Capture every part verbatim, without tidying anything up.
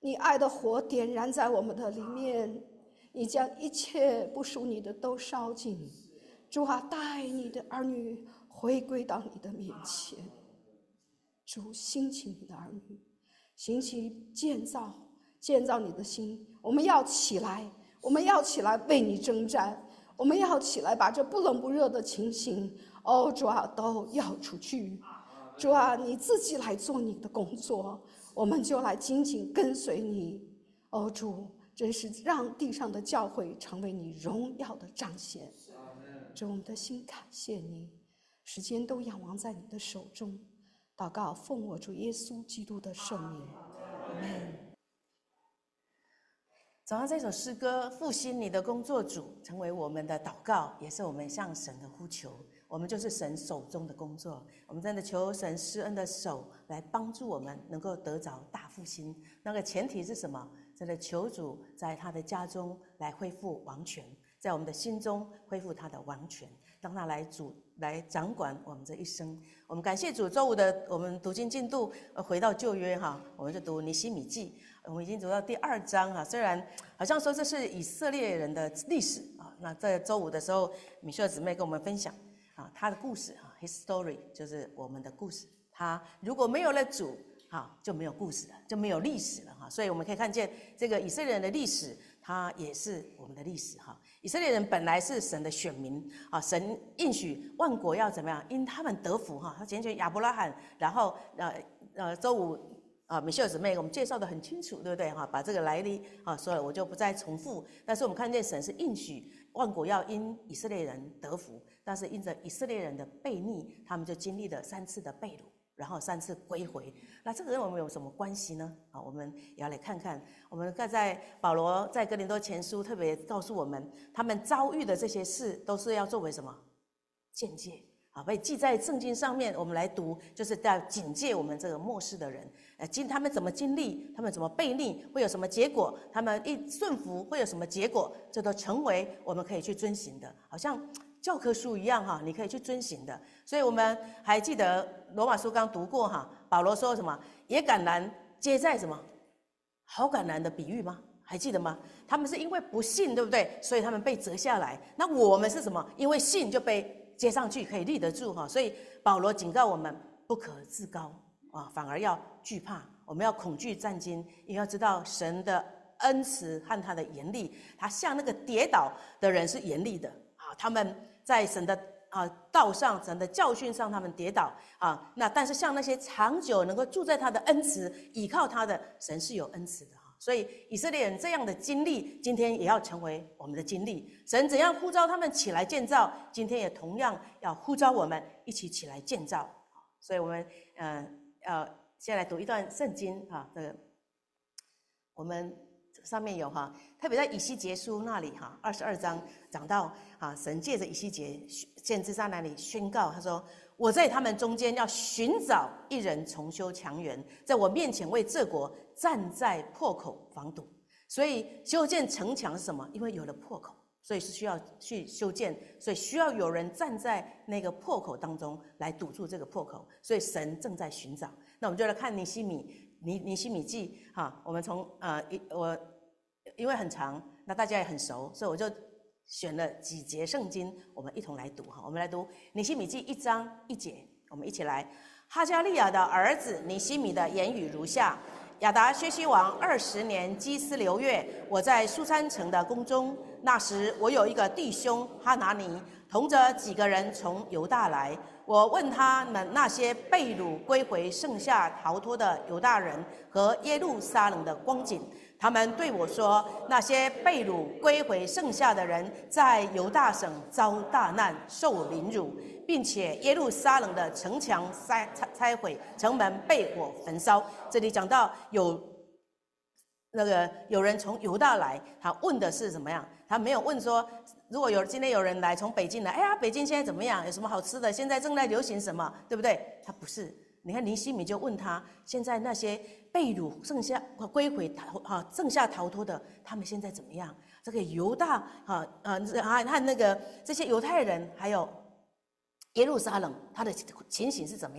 你爱的火点燃在我们的里面，你将一切不属你的都烧尽。主啊，带你的儿女回归到你的面前。主，兴起你的儿女，兴起建造建造你的心。我们要起来，我们要起来为你征战，我们要起来把这不冷不热的情形，哦，主啊，都要出去。主啊，你自己来做你的工作，我们就来紧紧跟随你。哦，主，真是让地上的教会成为你荣耀的彰显。主，我们的心感谢你，时间都仰望在你的手中。祷告奉我主耶稣基督的圣名，阿们。 早上这首诗歌复兴你的工作主，成为我们的祷告，也是我们向神的呼求。我们就是神手中的工作，我们真的求神施恩的手来帮助我们能够得着大复兴。那个前提是什么？真的求主在他的家中来恢复王权，在我们的心中恢复他的王权，让他来主来掌管我们这一生。我们感谢主，周五的我们读经进度回到旧约哈，我们就读尼希米记，我们已经读到第二章哈。虽然好像说这是以色列人的历史啊，那在周五的时候，米秀姊妹跟我们分享啊，他的故事啊 ，his story 就是我们的故事。他如果没有了主，好就没有故事了，就没有历史了哈。所以我们可以看见这个以色列人的历史，它也是我们的历史哈。以色列人本来是神的选民啊，神应许万国要怎么样，因他们得福哈。他拣选亚伯拉罕，然后呃呃周五啊，米歇尔姊妹我们介绍的很清楚，对不对哈？把这个来历啊说了，我就不再重复。但是我们看见神是应许万国要因以色列人得福，但是因着以色列人的悖逆，他们就经历了三次的被掳，然后三次归回。那这个跟我们有什么关系呢？啊，我们也要来看看。我们在保罗在哥林多前书特别告诉我们，他们遭遇的这些事都是要作为什么鉴戒啊，被记在圣经上面。我们来读，就是要警戒我们这个末世的人，呃，经他们怎么经历，他们怎么悖逆，会有什么结果？他们一顺服会有什么结果？这都成为我们可以去遵行的，好像教科书一样哈，你可以去遵行的。所以我们还记得罗马书刚读过哈，保罗说什么？野橄榄接在什么好橄榄的比喻吗？还记得吗？他们是因为不信，对不对？所以他们被折下来。那我们是什么？因为信就被接上去，可以立得住哈。所以保罗警告我们不可自高啊，反而要惧怕。我们要恐惧战惊，因为要知道神的恩慈和他的严厉，他向那个跌倒的人是严厉的啊。他们在神的啊道上，神的教训上，他们跌倒啊。那但是像那些长久能够住在他的恩慈，依靠他的神是有恩慈的。所以以色列人这样的经历，今天也要成为我们的经历。神怎样呼召他们起来建造，今天也同样要呼召我们一起起来建造。所以我们呃呃先来读一段圣经哈，这个我们上面有哈，特别在以西结书那里哈，二十二章讲到啊，神借着以西结先知在那里宣告，他说：我在他们中间要寻找一人重修墙垣，在我面前为这国站在破口防堵。所以修建城墙是什么？因为有了破口，所以是需要去修建，所以需要有人站在那个破口当中来堵住这个破口。所以神正在寻找。那我们就来看尼希米尼尼希米记哈，我们从呃一我因为很长，那大家也很熟，所以我就选了几节圣经，我们一同来读哈。我们来读尼希米记一章一节，我们一起来。哈加利亚的儿子尼希米的言语如下：亚达薛西王二十年基斯流月，我在苏珊城的宫中，那时我有一个弟兄哈拿尼，同着几个人从犹大来。我问他们那些被掳归回剩下逃脱的犹大人和耶路撒冷的光景。他们对我说，那些被掳归回剩下的人在犹大省遭大难，受凌辱，并且耶路撒冷的城墙拆拆毁，城门被火焚烧。这里讲到有那个有人从犹大来，他问的是怎么样？他没有问说，如果有今天有人来从北京来，哎呀，北京现在怎么样？有什么好吃的？现在正在流行什么？对不对？他不是。你看尼希米就问他，现在那些被掳剩下归回逃啊剩下逃脱的，他们现在怎么样？这个犹大啊呃和那个这些犹太人还有耶路撒冷，他的情形是怎么样？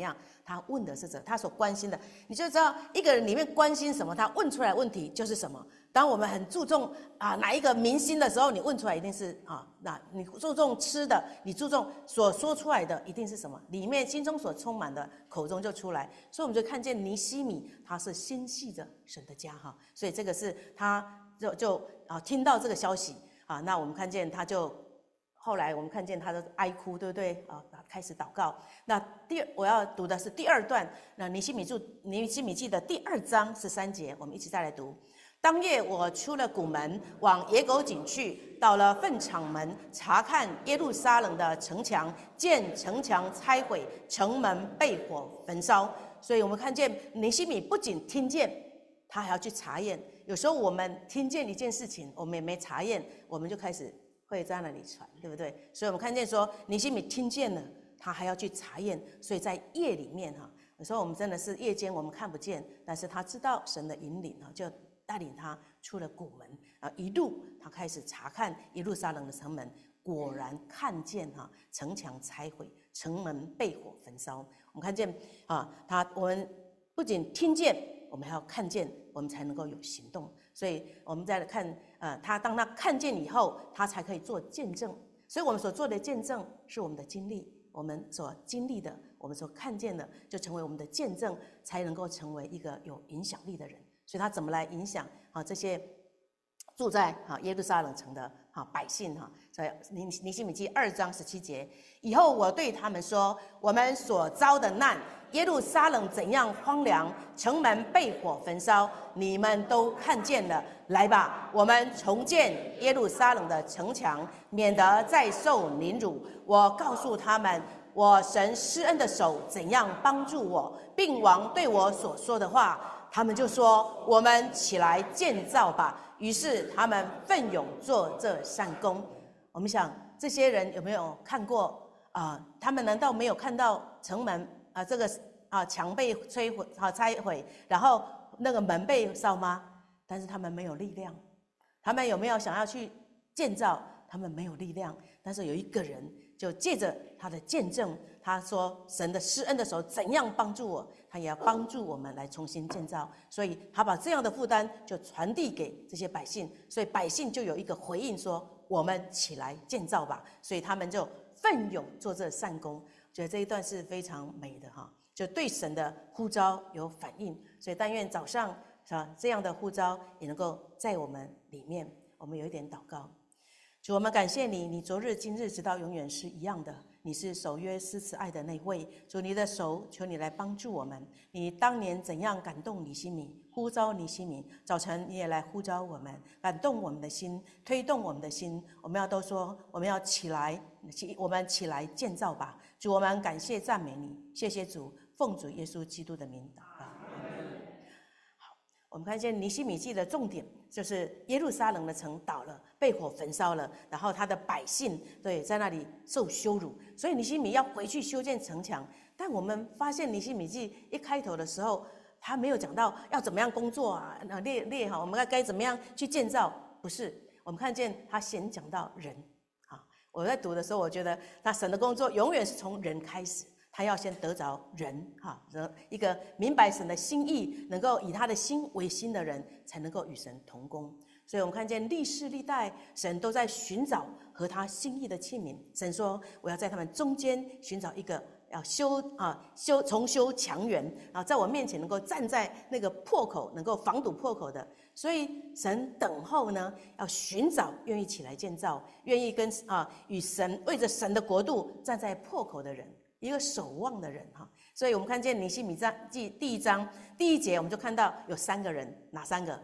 他问的是这，他所关心的，你就知道一个人里面关心什么，他问出来问题就是什么。当我们很注重啊哪一个明星的时候，你问出来一定是啊，那你注重吃的，你注重所说出来的一定是什么，里面心中所充满的，口中就出来。所以我们就看见尼希米他是心系着神的家哈，所以这个是他就就啊听到这个消息啊，那我们看见他就。后来我们看见他的哀哭，对不对啊？开始祷告。那第二我要读的是第二段，那尼希米记尼希米记的第二章十三节，我们一起再来读。当夜我出了谷门，往野狗井去，到了粪场门，查看耶路撒冷的城墙，见城墙拆毁，城门被火焚烧。所以我们看见尼希米不仅听见，他还要去查验。有时候我们听见一件事情，我们也没查验，我们就开始会在那里传，对不对？所以我们看见说尼希米听见了，他还要去查验。所以在夜里面哈，有时候我们真的是夜间我们看不见，但是他知道神的引领啊，就带领他出了谷门啊，一路他开始查看耶路撒冷的城门，果然看见哈城墙拆毁，城门被火焚烧。我们看见啊，他我们不仅听见，我们还要看见，我们才能够有行动。所以我们再来看，呃，他当他看见以后，他才可以做见证。所以我们所做的见证是我们的经历，我们所经历的，我们所看见的，就成为我们的见证，才能够成为一个有影响力的人。所以他怎么来影响啊这些住在啊耶路撒冷城的啊百姓哈？所以尼尼希米记二章十七节，以后我对他们说：我们所遭的难，耶路撒冷怎样荒凉，城门被火焚烧，你们都看见了。来吧，我们重建耶路撒冷的城墙，免得再受凌辱。我告诉他们，我神施恩的手怎样帮助我，并王对我所说的话。他们就说：我们起来建造吧。于是他们奋勇做这善工。我们想这些人有没有看过啊、呃？他们难道没有看到城门啊、呃、这个啊墙被摧毁啊拆毁，然后那个门被烧吗？但是他们没有力量。他们有没有想要去建造？他们没有力量。但是有一个人就借着他的见证，他说神的施恩的手怎样帮助我，他也要帮助我们来重新建造。所以他把这样的负担就传递给这些百姓，所以百姓就有一个回应说：我们起来建造吧。所以他们就奋勇做这善工。觉得这一段是非常美的哈，就对神的呼召有反应。所以但愿早上啊这样的呼召也能够在我们里面，我们有一点祷告。主，我们感谢你，你昨日今日直到永远是一样的，你是守约施慈爱的那位。主，你的手求你来帮助我们。你当年怎样感动尼希米，呼召尼希米，早晨你也来呼召我们，感动我们的心，推动我们的心。我们要都说，我们要起来，我们起来建造吧。主，我们感谢赞美你，谢谢主，奉主耶稣基督的名祷告。好，我们看见尼希米记的重点就是耶路撒冷的城倒了，被火焚烧了，然后他的百姓对在那里受羞辱，所以尼希米要回去修建城墙。但我们发现尼希米记一开头的时候，他没有讲到要怎么样工作啊，列列哈，我们该该怎么样去建造，不是。我们看见他先讲到人。好，我在读的时候，我觉得那神的工作永远是从人开始，他要先得着人哈，一个明白神的心意，能够以他的心为心的人，才能够与神同工。所以我们看见历世历代神都在寻找和他心意的器皿。神说：我要在他们中间寻找一个要修啊修重修墙垣，然后在我面前能够站在那个破口，能够防堵破口的。所以神等候呢，要寻找愿意起来建造，愿意跟啊与神为着神的国度站在破口的人，一个守望的人哈。所以我们看见尼希米记第一章第一节，我们就看到有三个人，哪三个？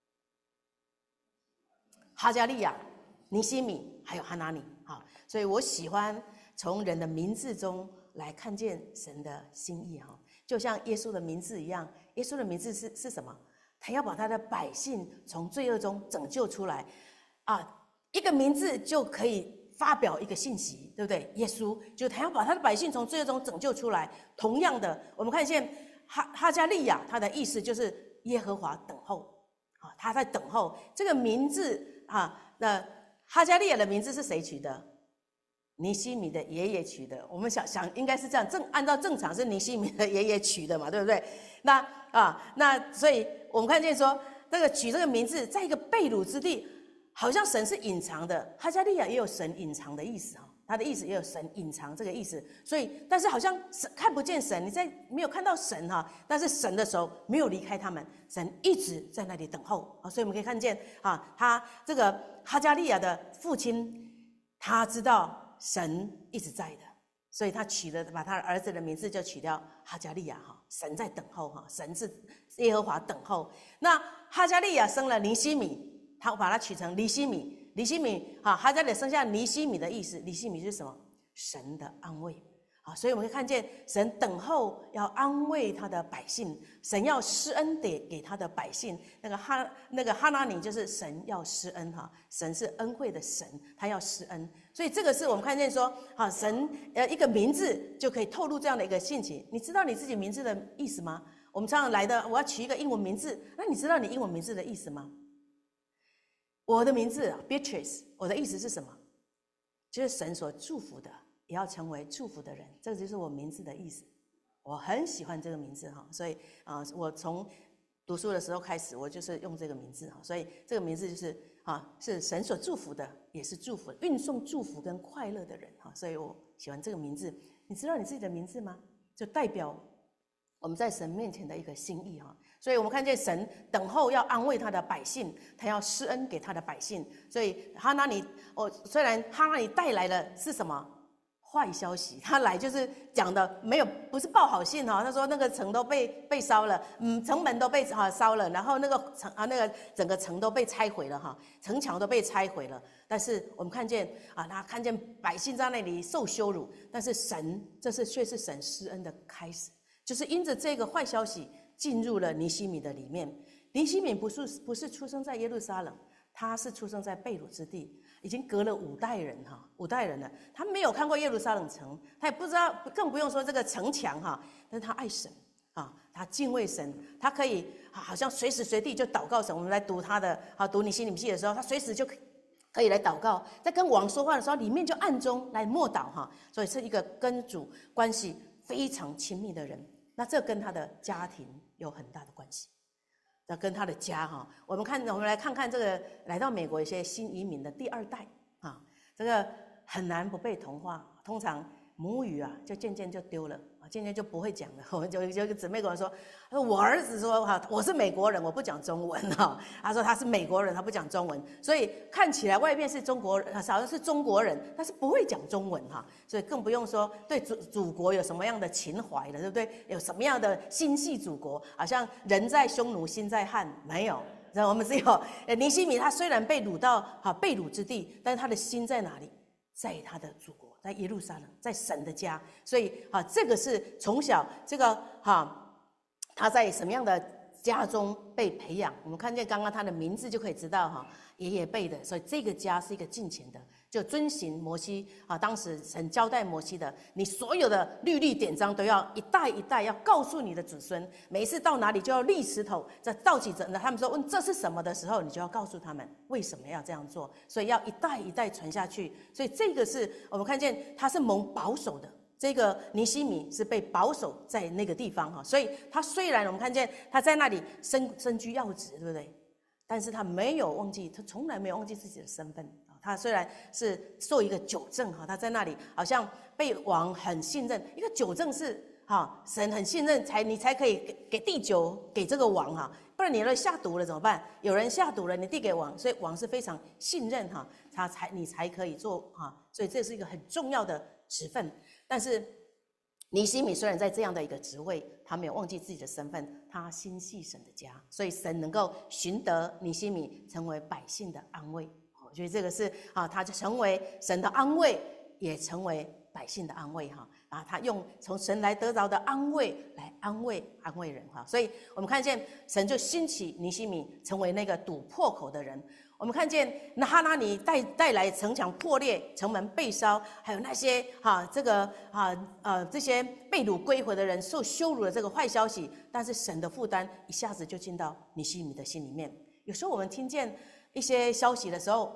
哈加利亚、尼希米还有哈拿尼。好，所以我喜欢从人的名字中来看见神的心意哈，就像耶稣的名字一样。耶稣的名字是是什么？他要把他的百姓从罪恶中拯救出来啊！一个名字就可以发表一个信息，对不对？耶稣就他要把他的百姓从罪恶中拯救出来。同样的，我们看见哈哈加利亚，他的意思就是耶和华等候啊，他在等候。这个名字啊，那哈加利亚的名字是谁取的？ 尼西米的爷爷取的。我们想想应该是这样，正按照正常是尼西米的爷爷取的嘛，对不对？那啊，那所以我们看见说，这个取这个名字，在一个被掳之地，好像神是隐藏的。哈加利亚也有神隐藏的意思哈，他的意思也有神隐藏这个意思。所以，但是好像神看不见神，你在没有看到神哈，但是神的手没有离开他们，神一直在那里等候啊。所以我们可以看见啊，他这个哈加利亚的父亲，他知道神一直在的，所以他取了把他的儿子的名字就取掉哈加利亚哈，神在等候哈，神是耶和华等候。那哈加利亚生了尼西米，他把它取成尼西米，尼西米哈，哈加利亚生下尼西米的意思，尼西米是什么？神的安慰。啊，所以我们可以看见神等候要安慰他的百姓，神要施恩给给他的百姓。那个哈那个哈拿尼就是神要施恩哈，神是恩惠的神，他要施恩。所以这个是我们看见说，啊，神呃一个名字就可以透露这样的一个信息。你知道你自己名字的意思吗？我们常常来的，我要取一个英文名字，那你知道你英文名字的意思吗？我的名字 Beatrice， 我的意思是什么？就是神所祝福的。也要成为祝福的人，这个就是我名字的意思。我很喜欢这个名字哈，所以啊，我从读书的时候开始，我就是用这个名字哈，所以这个名字就是啊，是神所祝福的，也是祝福运送祝福跟快乐的人哈，所以我喜欢这个名字。你知道你自己的名字吗？就代表我们在神面前的一个心意哈。所以我们看见神等候要安慰他的百姓，他要施恩给他的百姓。所以哈拿尼，我虽然哈拿尼带来的是什么？坏消息，他来就是讲的没有，不是报好信哈。他说那个城都被被烧了，嗯，城门都被啊烧了，然后那个城啊那个整个城都被拆毁了哈，城墙都被拆毁了。但是我们看见啊，他看见百姓在那里受羞辱，但是神这是却是神施恩的开始，就是因着这个坏消息进入了尼西米的里面。尼西米不是不是出生在耶路撒冷，他是出生在被掳之地。已经隔了五代人哈，五代人了，他没有看过耶路撒冷城，他也不知道，更不用说这个城墙哈。但是他爱神啊，他敬畏神，他可以好像随时随地就祷告神。我们来读他的啊，读尼西米记的时候，他随时就可以来祷告，在跟王说话的时候，里面就暗中来默祷哈。所以是一个跟主关系非常亲密的人。那这跟他的家庭有很大的关系。那跟他的家哈，我们看，我们来看看这个来到美国一些新移民的第二代啊，这个很难不被同化。通常母语啊，就渐渐就丢了啊，渐渐就不会讲了。我们就有一个姊妹跟我说，她说我儿子说哈，我是美国人，我不讲中文哈。他说他是美国人，他不讲中文，所以看起来外面是中国人，好像是中国人，但是不会讲中文哈。所以更不用说对祖祖国有什么样的情怀了，对不对？有什么样的心系祖国？好像人在匈奴，心在汉，没有。我们只有尼西米，他虽然被掳到哈被掳之地，但是他的心在哪里？在他的祖国，在耶路撒冷，在神的家。所以哈，这个是从小这个哈他在什么样的家中被培养？我们看见刚刚他的名字就可以知道哈，爷爷辈的，所以这个家是一个敬虔的。就遵行摩西啊，当时神交代摩西的，你所有的律例典章都要一代一代要告诉你的子孙，每一次到哪里就要立石头，在造起者呢，他们说问这是什么的时候，你就要告诉他们为什么要这样做，所以要一代一代传下去。所以这个是我们看见他是蒙保守的，这个尼西米是被保守在那个地方哈，所以他虽然我们看见他在那里身身居要职，对不对？但是他没有忘记，他从来没有忘记自己的身份。他虽然是做一个酒政哈，他在那里好像被王很信任。一个酒政是哈，神很信任才你才可以给给递酒给这个王哈，不然你要下毒了怎么办？有人下毒了，你递给王，所以王是非常信任哈，他才你才可以做哈，所以这是一个很重要的职分。但是尼西米虽然在这样的一个职位，他没有忘记自己的身份，他心系神的家，所以神能够寻得尼西米成为百姓的安慰。我觉得这个是啊，他就成为神的安慰，也成为百姓的安慰哈啊，他用从神来得着的安慰来安慰安慰人哈，所以我们看见神就兴起尼西米成为那个堵破口的人。我们看见那哈拿尼带带来城墙破裂、城门被烧，还有那些哈、啊、这个啊呃这些被掳归回的人受羞辱的这个坏消息，但是神的负担一下子就进到尼西米的心里面。有时候我们听见一些消息的时候，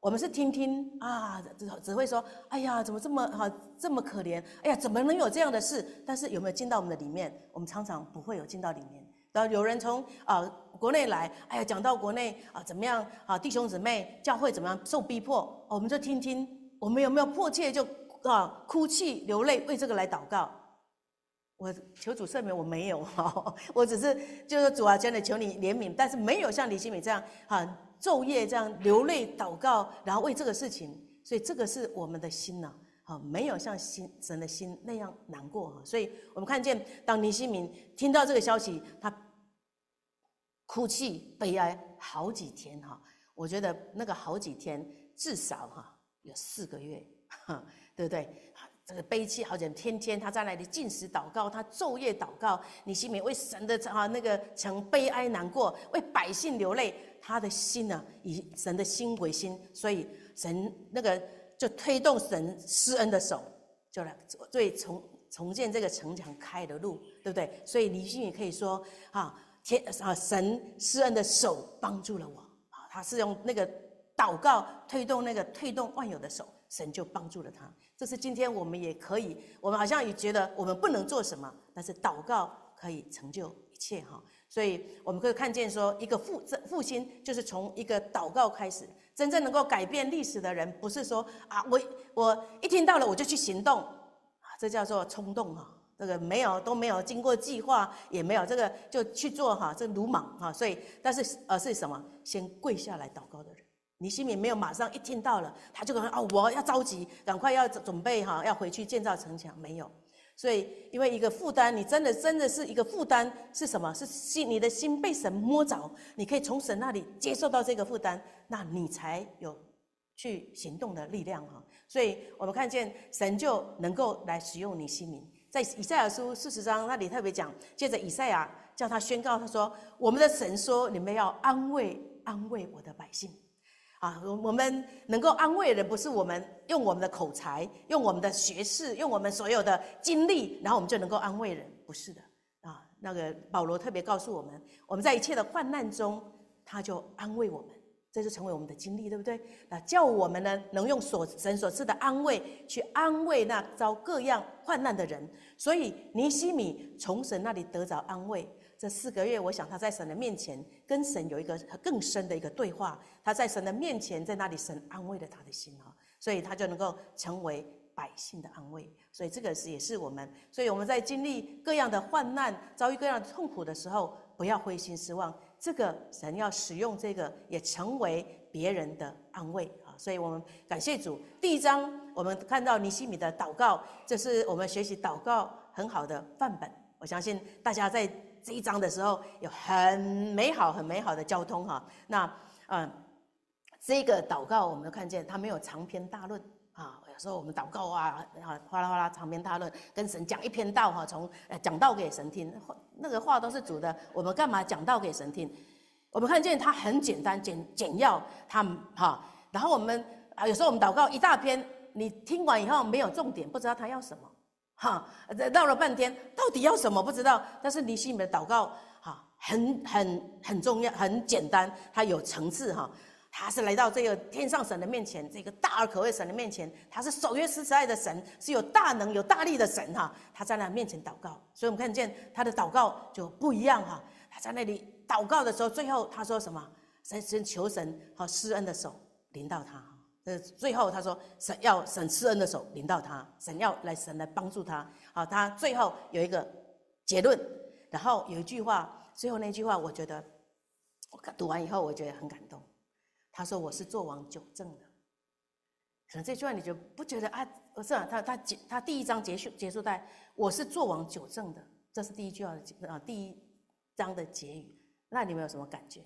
我们是听听啊，只只会说，哎呀，怎么这么哈、啊、这么可怜？哎呀，怎么能有这样的事？但是有没有进到我们的里面？我们常常不会有进到里面。然后有人从啊国内来，哎呀，讲到国内啊怎么样啊，弟兄姊妹教会怎么样受逼迫，我们就听听，我们有没有迫切就啊哭泣流泪为这个来祷告？我求主赦免，我没有哈，我只是就是主啊，真的求你怜悯，但是没有像李希美这样啊昼夜这样流泪祷告，然后为这个事情，所以这个是我们的心呐、啊，没有像心神的心那样难过哈。所以我们看见，当尼希米听到这个消息，他哭泣悲哀好几天哈。我觉得那个好几天至少哈有四个月，对不对？这个悲戚好像天天他在那里禁食祷告，他昼夜祷告。尼希米为神的啊那个城悲哀难过，为百姓流泪，他的心呢、啊、以神的心为心，所以神那个就推动神施恩的手，就来为重重建这个城墙开的路，对不对？所以尼希米可以说啊天啊神施恩的手帮助了我啊，他是用那个祷告推动那个推动万有的手，神就帮助了他。这是今天我们也可以，我们好像也觉得我们不能做什么，但是祷告可以成就一切哈。所以我们可以看见说，一个复复兴就是从一个祷告开始。真正能够改变历史的人，不是说啊，我我一听到了我就去行动，啊，这叫做冲动哈。这个没有都没有经过计划，也没有这个就去做哈，这鲁莽哈。所以，但是呃是什么？先跪下来祷告的人。尼希米没有马上一听到了，他就可能哦，我要着急，赶快要准备哈，要回去建造城墙，没有。所以，因为一个负担，你真的真的是一个负担是什么？是心，你的心被神摸着，你可以从神那里接受到这个负担，那你才有去行动的力量哈。所以我们看见神就能够来使用尼希米，在以赛亚书四十章那里特别讲，接着以赛亚叫他宣告，他说：“我们的神说，你们要安慰安慰我的百姓。”啊，我们能够安慰人，不是我们用我们的口才，用我们的学识，用我们所有的经历，然后我们就能够安慰人，不是的啊。那个保罗特别告诉我们，我们在一切的患难中，他就安慰我们，这就成为我们的经历，对不对？那叫我们呢，能用所神所赐的安慰去安慰那遭各样患难的人。所以尼希米从神那里得着安慰。这四个月，我想他在神的面前跟神有一个更深的一个对话。他在神的面前，在那里神安慰了他的心哈，所以他就能够成为百姓的安慰。所以这个是也是我们，所以我们在经历各样的患难、遭遇各样的痛苦的时候，不要灰心失望。这个神要使用这个，也成为别人的安慰啊。所以我们感谢主。第一章我们看到尼希米的祷告，这是我们学习祷告很好的范本。我相信大家在这一章的时候有很美好很美好的交通哈。那嗯，这个祷告我们都看见他没有长篇大论啊。有时候我们祷告啊，哗啦哗啦长篇大论，跟神讲一篇道哈，从讲道给神听，那个话都是主的，我们干嘛讲道给神听？我们看见他很简单简简要，他哈，然后我们啊有时候我们祷告一大篇，你听完以后没有重点，不知道他要什么。哈，绕了半天，到底要什么不知道。但是尼希米的祷告，哈，很很很重要，很简单，它有层次哈。他是来到这个天上神的面前，这个大而可畏神的面前，他是守约施慈爱的神，是有大能、有大力的神哈。他在那面前祷告，所以我们看见他的祷告就不一样哈。他在那里祷告的时候，最后他说什么？神神求神好施恩的手临到他。呃，最后他说神要神施恩的手临到他，神要来神来帮助他。好，他最后有一个结论，然后有一句话，最后那句话，我觉得我读完以后，我觉得很感动。他说：“我是做王久正的。”可能这句话你就不觉得啊？不是啊，他他他第一章结束结束在“我是做王久正的”，这是第一句话的啊，第一章的结语。那你们有什么感觉？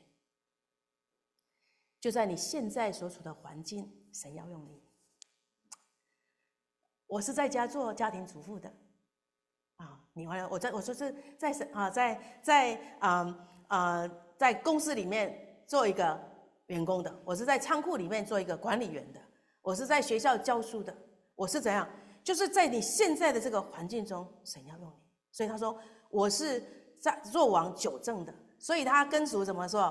就在你现在所处的环境，神要用你。我是在家做家庭主妇的，啊，你完了，我在我说是在啊，在在啊啊，在公司里面做一个员工的，我是在仓库里面做一个管理员的，我是在学校教书的，我是怎样？就是在你现在的这个环境中，神要用你。所以他说我是在做王久正的，所以他跟主怎么说？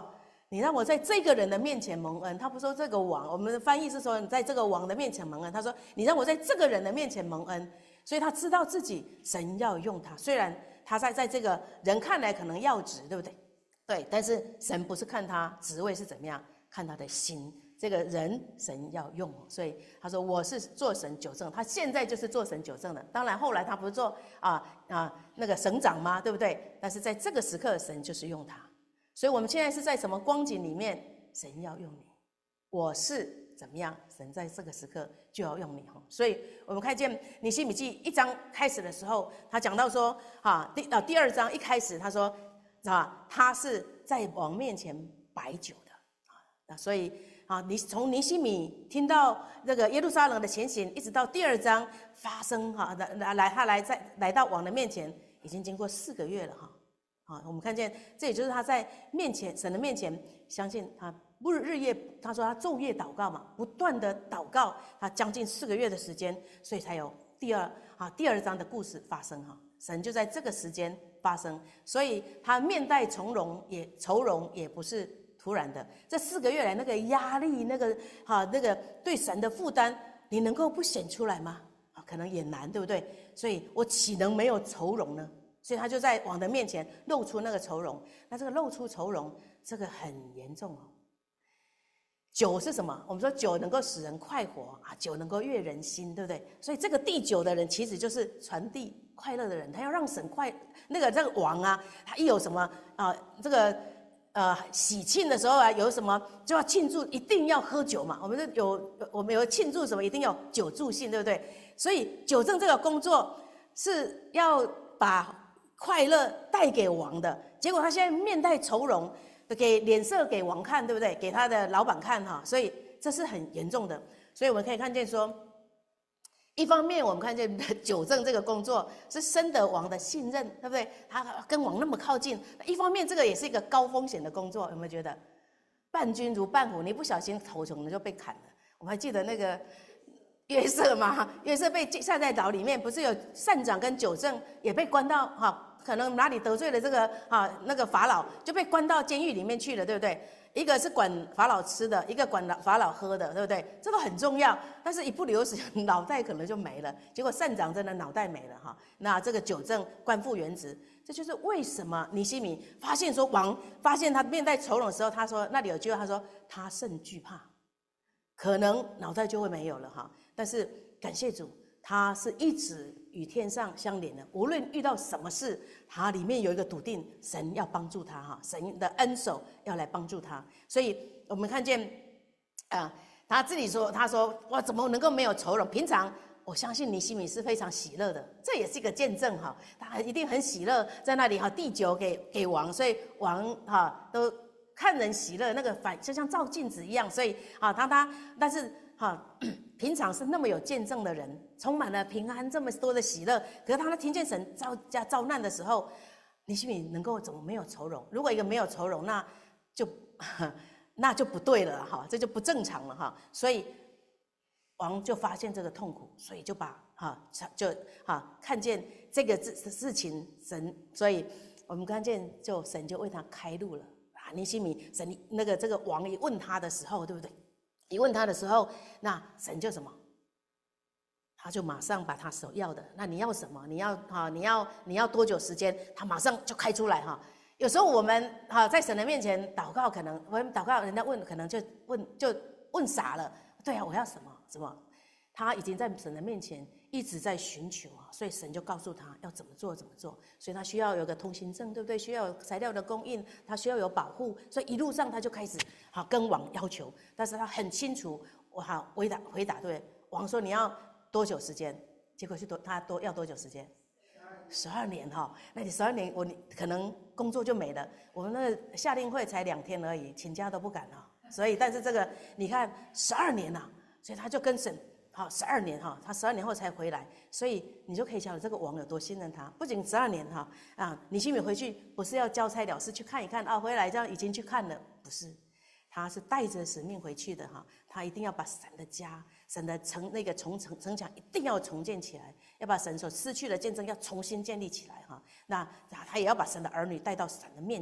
你让我在这个人的面前蒙恩。他不说这个王，我们的翻译是说你在这个王的面前蒙恩。他说你让我在这个人的面前蒙恩，所以他知道自己神要用他，虽然他在在这个人看来可能要职，对不对？对，但是神不是看他职位是怎么样，看他的心。这个人神要用，所以他说我是做神九正，他现在就是做神九正的。当然后来他不是做啊啊那个省长吗？对不对？但是在这个时刻，神就是用他。所以我们现在是在什么光景里面？神要用你，我是怎么样？神在这个时刻就要用你哈。所以我们看见尼希米记一章开始的时候，他讲到说啊第啊第二章一开始他说啊他是在王面前摆酒的啊，所以。啊，你从尼希米听到这个耶路撒冷的情形，一直到第二章发生哈，来来他来在来到王的面前，已经经过四个月了哈。啊，我们看见这也就是他在面前神的面前，相信他不日夜，他说他昼夜祷告嘛，不断的祷告，他将近四个月的时间，所以才有第二啊第二章的故事发生哈。神就在这个时间发生，所以他面带从容，也愁容也不是。突然的，这四个月来那个压力，那个哈、啊，那个对神的负担，你能够不显出来吗？啊，可能也难，对不对？所以我岂能没有愁容呢？所以他就在王的面前露出那个愁容。那这个露出愁容，这个很严重哦。酒是什么？我们说酒能够使人快活啊，酒能够悦人心，对不对？所以这个递酒的人，其实就是传递快乐的人，他要让神快。那个这个王啊，他一有什么啊，这个。呃，喜庆的时候啊，有什么就要庆祝，一定要喝酒嘛。我们有我们有庆祝什么，一定要酒助兴，对不对？所以酒政这个工作是要把快乐带给王的。结果他现在面带愁容，给脸色给王看，对不对？给他的老板看哈，所以这是很严重的。所以我们可以看见说。一方面，我们看见酒政这个工作是深得王的信任，对不对？他跟王那么靠近。一方面，这个也是一个高风险的工作，有没有觉得？伴君如伴虎，你不小心头穷了就被砍了。我们还记得那个约瑟吗？约瑟被下在牢里面，不是有善长跟酒政也被关到哈，可能哪里得罪了这个哈那个法老，就被关到监狱里面去了，对不对？一个是管法老吃的，一个管法老喝的，对不对？这个很重要，但是一不留神，脑袋可能就没了。结果善长真的脑袋没了哈。那这个酒政官复原职，这就是为什么尼希米发现说王发现他面带愁容的时候，他说那里有句话，他说他甚惧怕，可能脑袋就会没有了哈。但是感谢主，他是一直与天上相连的，无论遇到什么事，他里面有一个笃定，神要帮助他哈，神的恩手要来帮助他。所以我们看见啊、呃，他自己说，他说哇，怎么能够没有愁容？平常我相信尼希米是非常喜乐的，这也是一个见证哈，他一定很喜乐，在那里哈递酒给给王，所以王哈都看人喜乐，那个反就像照镜子一样，所以啊，他他但是哈。平常是那么有见证的人，充满了平安，这么多的喜乐。可是当他听见神遭加遭难的时候，尼希米能够怎么没有愁容？如果一个没有愁容，那就那就不对了哈，这就不正常了哈。所以王就发现这个痛苦，所以就把哈就哈看见这个事事情，神，所以我们看见就神就为他开路了啊。尼希米神那个这个王一问他的时候，对不对？一问他的时候，那神就什么？他就马上把他所要的，那你要什么？你要哈，你要你要多久时间？他马上就开出来哈。有时候我们哈在神的面前祷告，可能我们祷告，人家问，可能就问就问傻了。对啊，我要什么？什么？他已经在神的面前一直在寻求啊，所以神就告诉他要怎么做怎么做。所以他需要有个通行证，对不对？需要有材料的供应，他需要有保护，所以一路上他就开始好跟王要求，但是他很清楚，我好回答回答对。王说你要多久时间？结果是多他多要多久时间？十二年哈，那你十二年我可能工作就没了。我们那个夏令会才两天而已，请假都不敢啊。所以但是这个你看十二年呐、啊，所以他就跟神。好，十二年哈，他十二年后才回来，所以你就可以晓得这个王有多信任他。不仅十二年哈啊，尼希米回去不是要交差了事去看一看啊，回来这样已经去看了，不是，他是带着使命回去的哈。他一定要把神的家、神的城那个重城城墙一定要重建起来，要把神所失去的见证要重新建立起来哈。那他也要把神的儿女带到神的面前，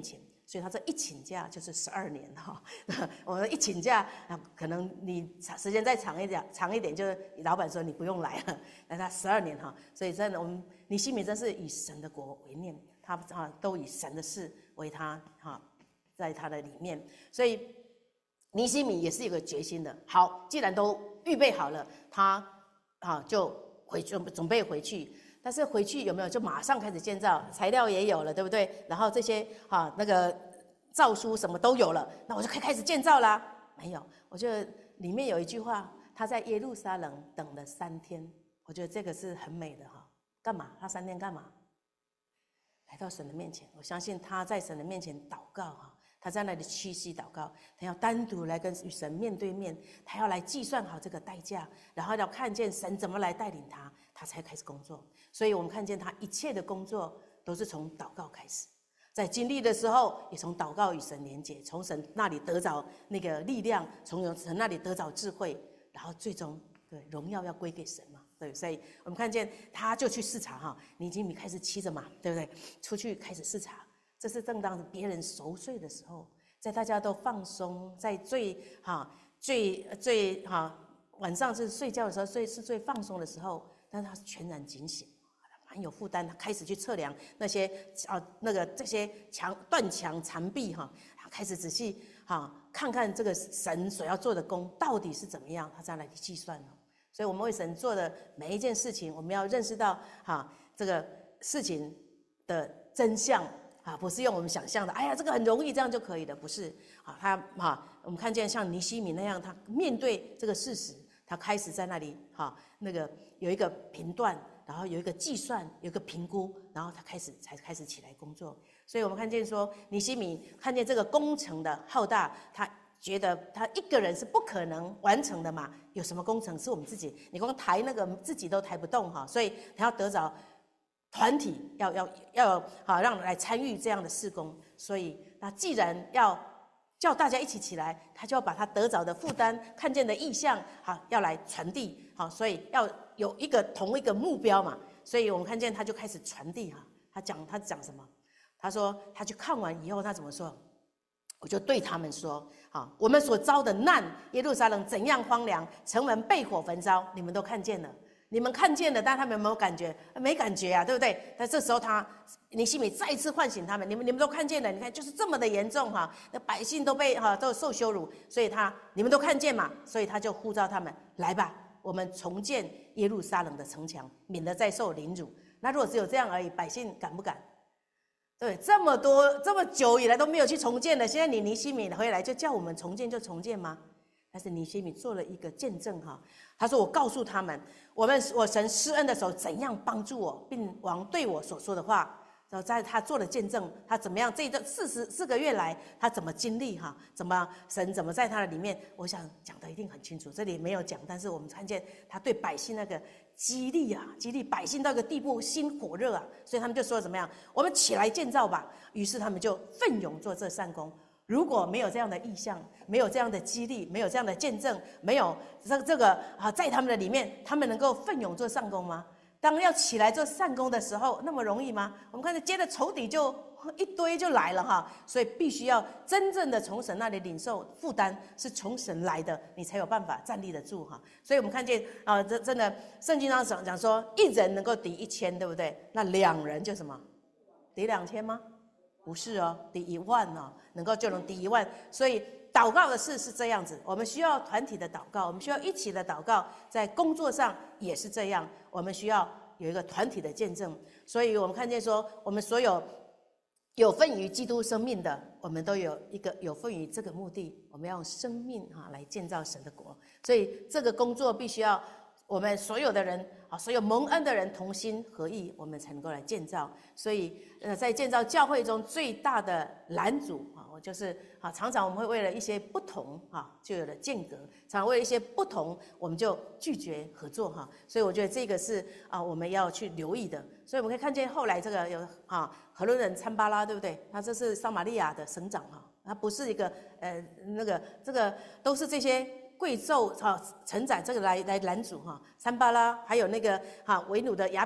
所以他这一请假就是十二年哈。我们一请假，可能你时间再长一点，长一点，就是老板说你不用来了，那他十二年哈。所以真的，我们尼希米真是以神的国为念，他啊都以神的事为他哈，在他的里面。所以尼希米也是有个决心的。好，既然都预备好了，他啊就回去准备回去。但是回去有没有就马上开始建造？材料也有了，对不对？然后这些哈那个诏书什么都有了，那我就可以开始建造啦？没有，我觉得里面有一句话，他在耶路撒冷等了三天，我觉得这个是很美的哈。干嘛？他三天干嘛？来到神的面前，我相信他在神的面前祷告哈，他在那里屈膝祷告，他要单独来跟神面对面，他要来计算好这个代价，然后要看见神怎么来带领他，他才开始工作。所以我们看见他一切的工作都是从祷告开始，在经历的时候也从祷告与神连结，从神那里得着那个力量，从神那里得着智慧，然后最终对荣耀要归给神嘛。对，所以我们看见他就去视察哈，尼希米开始骑着马，对不对？出去开始视察，这是正当别人熟睡的时候，在大家都放松，在最哈最最哈晚上是睡觉的时候，睡是最放松的时候，但是他全然警醒。很有负担，他开始去测量那些啊那个这些墙断墙残壁哈，开始仔细哈看看这个神所要做的工到底是怎么样，他再来计算哦。所以我们为神做的每一件事情，我们要认识到哈这个事情的真相啊，不是用我们想象的，哎呀这个很容易这样就可以的，不是啊。他哈我们看见像尼希米那样，他面对这个事实，他开始在那里哈那个有一个评断。然后有一个计算，有一个评估，然后他开始才开始起来工作。所以我们看见说，尼希米看见这个工程的浩大，他觉得他一个人是不可能完成的嘛。有什么工程是我们自己，你光抬那个自己都抬不动哈，所以他要得着团体，要要要好让来参与这样的事工。所以那既然要叫大家一起起来，他就要把他得着的负担、看见的意向，好要来传递，好，所以要有一个同一个目标嘛。所以我们看见他就开始传递哈，他讲他讲什么？他说他去看完以后，他怎么说？我就对他们说：好，我们所遭的难，耶路撒冷怎样荒凉，城门被火焚烧，你们都看见了。你们看见了，但他们有没有感觉？没感觉啊，对不对？但这时候他尼希米再一次唤醒他们，你们你们都看见了，你看就是这么的严重哈，那百姓都被哈都受羞辱，所以他你们都看见嘛，所以他就呼召他们来吧，我们重建耶路撒冷的城墙，免得再受凌辱。那如果只有这样而已，百姓敢不敢？对，这么多这么久以来都没有去重建的，现在你尼希米回来就叫我们重建就重建吗？但是尼希米做了一个见证哈，他说：“我告诉他们，我们我神施恩的时候怎样帮助我，并王对我所说的话。然后在他做了见证，他怎么样？这这四十四个月来，他怎么经历哈？怎么神怎么在他的里面？我想讲的一定很清楚，这里没有讲，但是我们看见他对百姓那个激励啊，激励百姓到一个地步，心火热啊，所以他们就说怎么样？我们起来建造吧。于是他们就奋勇做这善工。”如果没有这样的意向，没有这样的激励，没有这样的见证，没有这这个啊，在他们的里面，他们能够奋勇做善工吗？当要起来做善工的时候，那么容易吗？我们看见接着仇敌就一堆就来了哈，所以必须要真正的从神那里领受负担，是从神来的，你才有办法站立得住哈。所以我们看见啊，这真的圣经上讲讲说，一人能够敌一千，对不对？那两人就什么？敌两千吗？不是哦，敌一万哦，能够就能敌一万。所以祷告的事是这样子，我们需要团体的祷告，我们需要一起的祷告，在工作上也是这样，我们需要有一个团体的见证。所以我们看见说，我们所有有份于基督生命的，我们都有一个有份于这个目的，我们要用生命哈来建造神的国。所以这个工作必须要我们所有的人啊，所有蒙恩的人同心合意，我们才能够来建造。所以，呃，在建造教会中最大的拦阻啊，我就是啊，常常我们会为了一些不同啊，就有了间隔；常常为了一些不同，我们就拒绝合作哈。所以，我觉得这个是啊，我们要去留意的。所以，我们可以看见后来这个有啊，何伦人参巴拉，对不对？他这是撒玛利亚的省长哈，他不是一个呃那个这个都是这些。贵胄哈承载这个来来拦阻哈，参巴拉还有那个哈为奴的亚比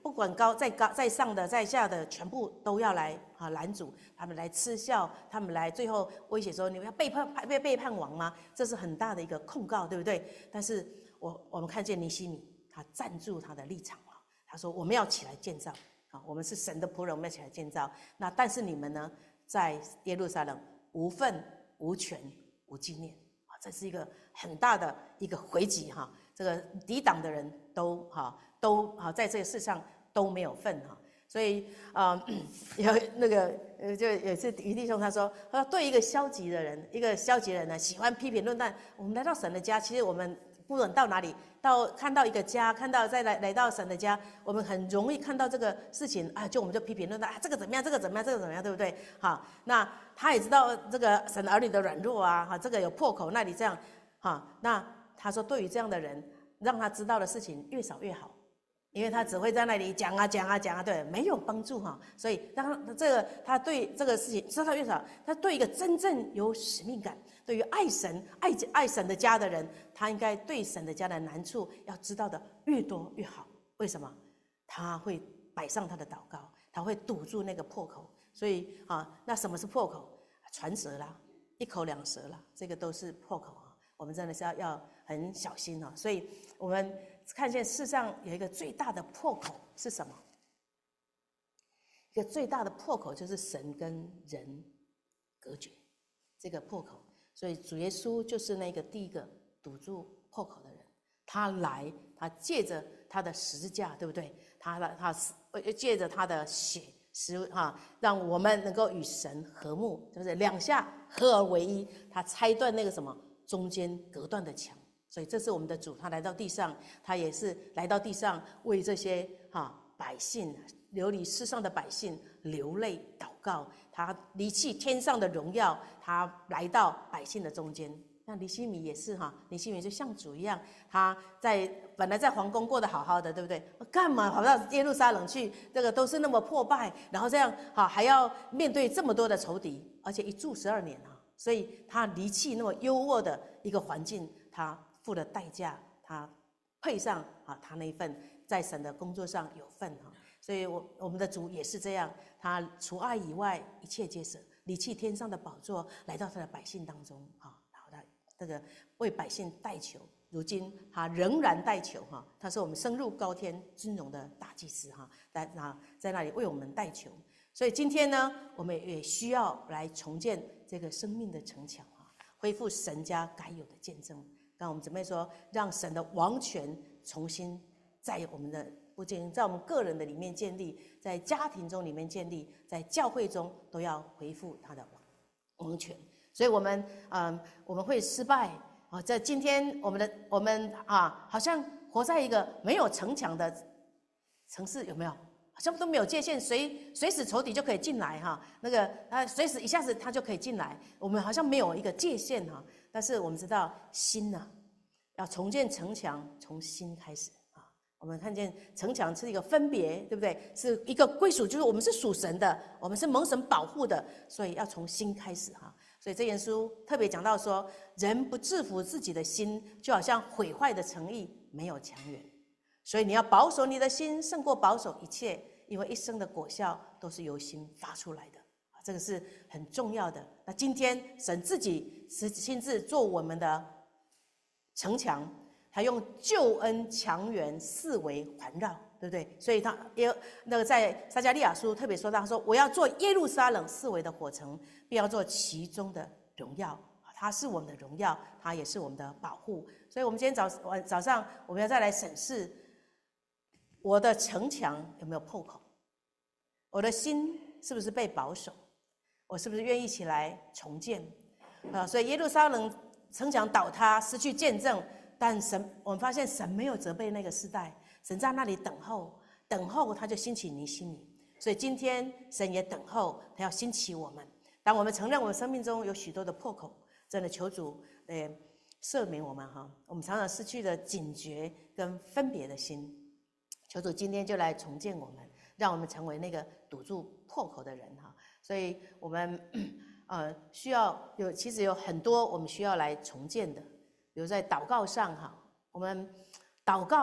不管高在高在上的在下的，全部都要来啊拦阻，他们来嗤笑，他们来最后威胁说：“你们要背叛背背叛王吗？”这是很大的一个控告，对不对？但是我我们看见尼希米，他站住他的立场啊，他说：“我们要起来建造啊，我们是神的仆人，我们要起来建造。那但是你们呢，在耶路撒冷无份无权无纪念啊，这是一个很大的一个回击哈。这个抵挡的人都哈。”都啊，在这个世上都没有份哈，所以啊、呃，有那个呃，就有一次于弟兄他说，他说对一个消极的人，一个消极的人呢，喜欢批评论断。我们来到神的家，其实我们不论到哪里，到看到一个家，看到再来来到神的家，我们很容易看到这个事情啊，就我们就批评论断啊，这个怎么样，这个怎么样，这个怎么样，对不对？好，那他也知道这个神儿女的软弱啊，哈，这个有破口，那里这样，哈，那他说对于这样的人，让他知道的事情越少越好。因为他只会在那里讲啊讲啊讲啊，对，没有帮助哈。所以当这个他对这个事情知道越少，他对一个真正有使命感、对于爱神、爱爱神的家的人，他应该对神的家的难处要知道的越多越好。为什么？他会摆上他的祷告，他会堵住那个破口。所以啊，那什么是破口？传舌啦，一口两舌啦，这个都是破口啊。我们真的是要要很小心啊。所以我们看见世上有一个最大的破口是什么？一个最大的破口就是神跟人隔绝这个破口。所以主耶稣就是那个第一个堵住破口的人。他来，他借着他的十字架，对不对？他他借着他的血，使啊，让我们能够与神和睦，就是两下合而为一。他拆断那个什么中间隔断的墙。所以这是我们的主，他来到地上，他也是来到地上为这些哈百姓流离失丧的百姓流泪祷告。他离弃天上的荣耀，他来到百姓的中间。那尼希米也是哈，尼希米就像主一样，他在本来在皇宫过得好好的，对不对？干嘛跑到耶路撒冷去？这个都是那么破败，然后这样哈还要面对这么多的仇敌，而且一住十二年啊，所以他离弃那么优渥的一个环境，他付了代价，他配上啊，他那一份在神的工作上有份哈，所以我我们的主也是这样，他除爱以外一切皆舍，离弃天上的宝座，来到他的百姓当中哈，然后他这个为百姓代求，如今他仍然代求哈，他是我们升入高天尊荣的大祭司哈，在那在那里为我们代求，所以今天呢，我们也需要来重建这个生命的城墙哈，恢复神家该有的见证。刚我们姊妹说，让神的王权重新在我们的不仅在我们个人的里面建立，在家庭中里面建立，在教会中都要恢复他的王权。所以我们嗯我们会失败啊，在今天我们的我们啊，好像活在一个没有城墙的城市，有没有？好像都没有界限，随随时仇敌就可以进来哈，那个他随时一下子他就可以进来，我们好像没有一个界限哈。但是我们知道心呢、啊，要重建城墙，从心开始啊。我们看见城墙是一个分别，对不对？是一个归属，就是我们是属神的，我们是蒙神保护的，所以要从心开始哈。所以这本书特别讲到说，人不制服自己的心，就好像毁坏的城邑没有墙垣。所以你要保守你的心，胜过保守一切，因为一生的果效都是由心发出来的。这个是很重要的。那今天神自己是亲自做我们的城墙，他用救恩墙垣四围环绕，对不对？所以他也那个在撒迦利亚书特别说到，他说我要做耶路撒冷四围的火城，并要做其中的荣耀。他是我们的荣耀，他也是我们的保护。所以我们今天早晚早上我们要再来审视我的城墙有没有破口，我的心是不是被保守，我是不是愿意起来重建啊？所以耶路撒冷城墙倒塌，失去见证，但神我们发现神没有责备那个世代，神在那里等候，等候他就兴起尼希米。所以今天神也等候，他要兴起我们。当我们承认我们生命中有许多的破口，真的求主呃赦免我们哈，我们常常失去了警觉跟分别的心。求主今天就来重建我们，让我们成为那个堵住破口的人哈。所以我们呃需要有，其实有很多我们需要来重建的，比如在祷告上哈，我们祷告，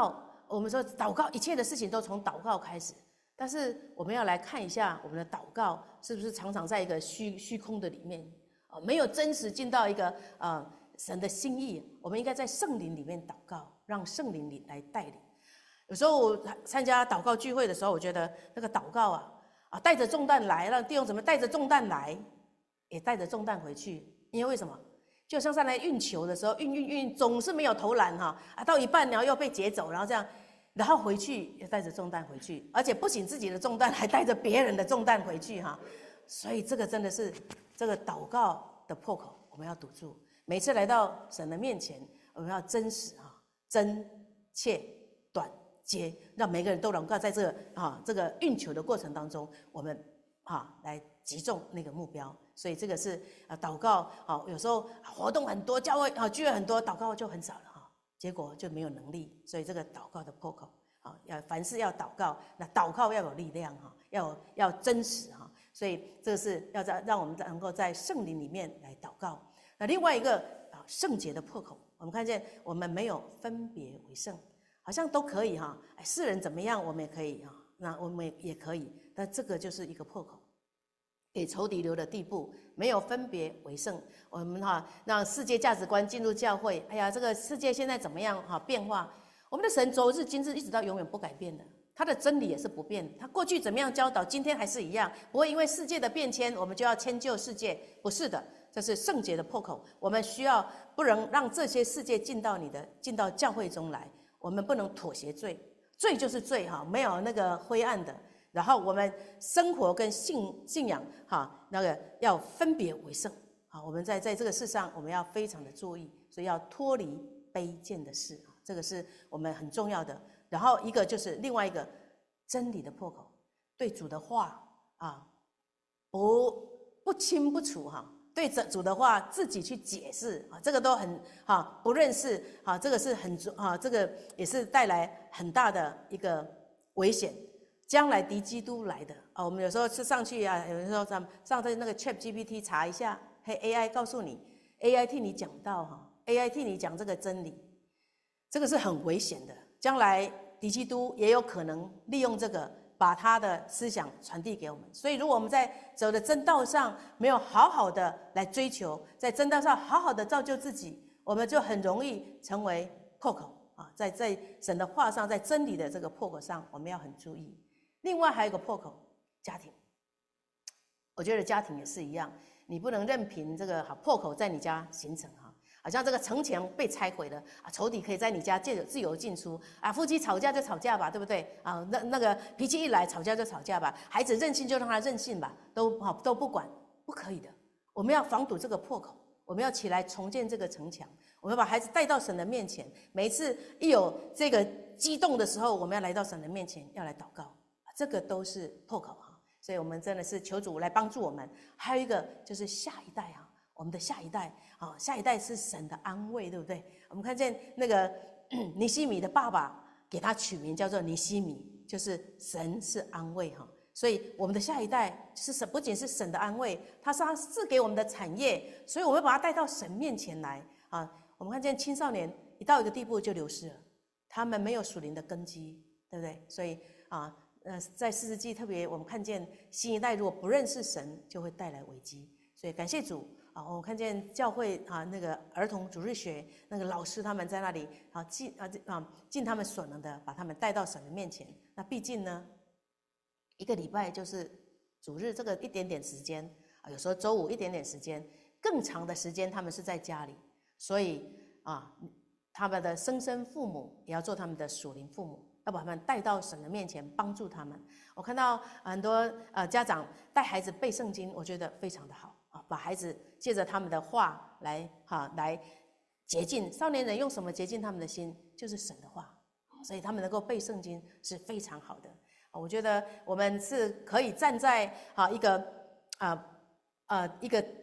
我们说祷告，一切的事情都从祷告开始。但是我们要来看一下，我们的祷告是不是常常在一个虚虚空的里面啊，没有真实进到一个呃神的心意。我们应该在圣灵里面祷告，让圣灵里来带领。有时候我参加祷告聚会的时候，我觉得那个祷告啊啊带着重担来，让弟兄姊妹带着重担来，也带着重担回去。因为为什么？就像上来运球的时候，运运运总是没有投篮哈啊，到一半然后又被截走，然后这样。然后回去也带着重担回去，而且不仅自己的重担，还带着别人的重担回去哈。所以这个真的是这个祷告的破口，我们要堵住。每次来到神的面前，我们要真实哈、真切、短接，让每个人都能够在这个啊这个运球的过程当中，我们啊来击中那个目标。所以这个是啊祷告啊，有时候活动很多，教会啊聚会很多，祷告就很少了。结果就没有能力，所以这个祷告的破口啊，要凡事要祷告，那祷告要有力量哈，要要真实哈，所以这个是要在让我们能够在圣灵里面来祷告。那另外一个啊，圣洁的破口，我们看见我们没有分别为圣，好像都可以哈，哎，世人怎么样我们也可以哈，那我们也可以，但这个就是一个破口。给仇敌留的地步，没有分别为圣。我们哈让世界价值观进入教会，哎呀，这个世界现在怎么样哈变化？我们的神昨日今日一直到永远不改变的，他的真理也是不变的。他过去怎么样教导，今天还是一样，不会因为世界的变迁，我们就要迁就世界，不是的。这是圣洁的破口，我们需要不能让这些世界进到你的进到教会中来，我们不能妥协罪，罪就是罪哈，没有那个灰暗的。然后我们生活跟信信仰哈，那个要分别为圣。好，我们在在这个事上，我们要非常的注意，所以要脱离卑贱的事，这个是我们很重要的。然后一个就是另外一个真理的破口，对主的话啊，不不清不楚哈，对主的话自己去解释啊，这个都很哈不认识啊，这个是很啊，这个也是带来很大的一个危险。将来敌基督来的啊，我们有时候是上去啊，有时候上上在那个 Chat G P T 查一下，嘿 A I 告诉你 ，A I 替你讲道哈 ，A I 替你讲这个真理，这个是很危险的。将来敌基督也有可能利用这个，把他的思想传递给我们。所以，如果我们在走的真道上没有好好的来追求，在真道上好好的造就自己，我们就很容易成为破口啊，在在神的话上，在真理的这个破口上，我们要很注意。另外还有一个破口，家庭。我觉得家庭也是一样，你不能任凭这个好破口在你家形成哈，好像这个城墙被拆毁了啊，仇敌可以在你家自由自由进出啊，夫妻吵架就吵架吧，对不对啊？那那个脾气一来，吵架就吵架吧，孩子任性就让他任性吧，都好都不管，不可以的。我们要防堵这个破口，我们要起来重建这个城墙，我们要把孩子带到神的面前。每一次一有这个激动的时候，我们要来到神的面前，要来祷告。这个都是破口哈，所以我们真的是求主来帮助我们。还有一个就是下一代哈，我们的下一代啊，下一代是神的安慰，对不对？我们看见那个尼西米的爸爸给他取名叫做尼西米，就是神是安慰哈。所以我们的下一代是神，不仅是神的安慰，他是他赐给我们的产业，所以我们把他带到神面前来啊。我们看见青少年一到一个地步就流失了，他们没有属灵的根基，对不对？所以啊。呃，在四世纪特别，我们看见新一代如果不认识神，就会带来危机。所以感谢主啊！我看见教会啊，那个儿童主日学那个老师他们在那里啊，尽啊啊尽他们所能的把他们带到神的面前。那毕竟呢，一个礼拜就是主日这个一点点时间啊，有时候周五一点点时间，更长的时间他们是在家里。所以啊，他们的生身父母也要做他们的属灵父母。要把他们带到神的面前，帮助他们。我看到很多呃家长带孩子背圣经，我觉得非常的好啊，把孩子借着他们的话来哈来洁净少年人，用什么洁净他们的心？就是神的话，所以他们能够背圣经是非常好的。我觉得我们是可以站在啊一个啊呃一个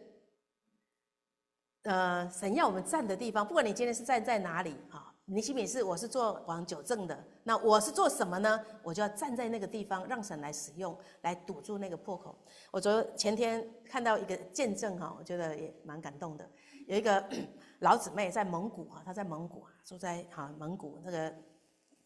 呃神要我们站的地方，不管你今天是站在哪里啊。尼西米是我是做往九正的，那我是做什么呢？我就要站在那个地方，让神来使用，来堵住那个破口。我昨前天看到一个见证哈，我觉得也蛮感动的。有一个老姊妹在蒙古哈，她在蒙古住在哈蒙古那个